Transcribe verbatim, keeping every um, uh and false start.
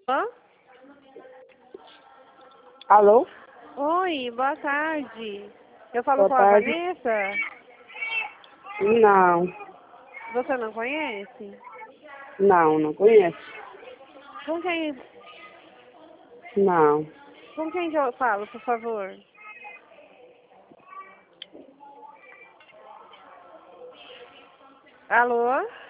Hã? Alô? Oi, boa tarde. Eu falo Boa com a tarde. Vanessa? Não, Você não conhece? não, não conheço. Com quem, Não. com quem que eu falo, por favor? Alô?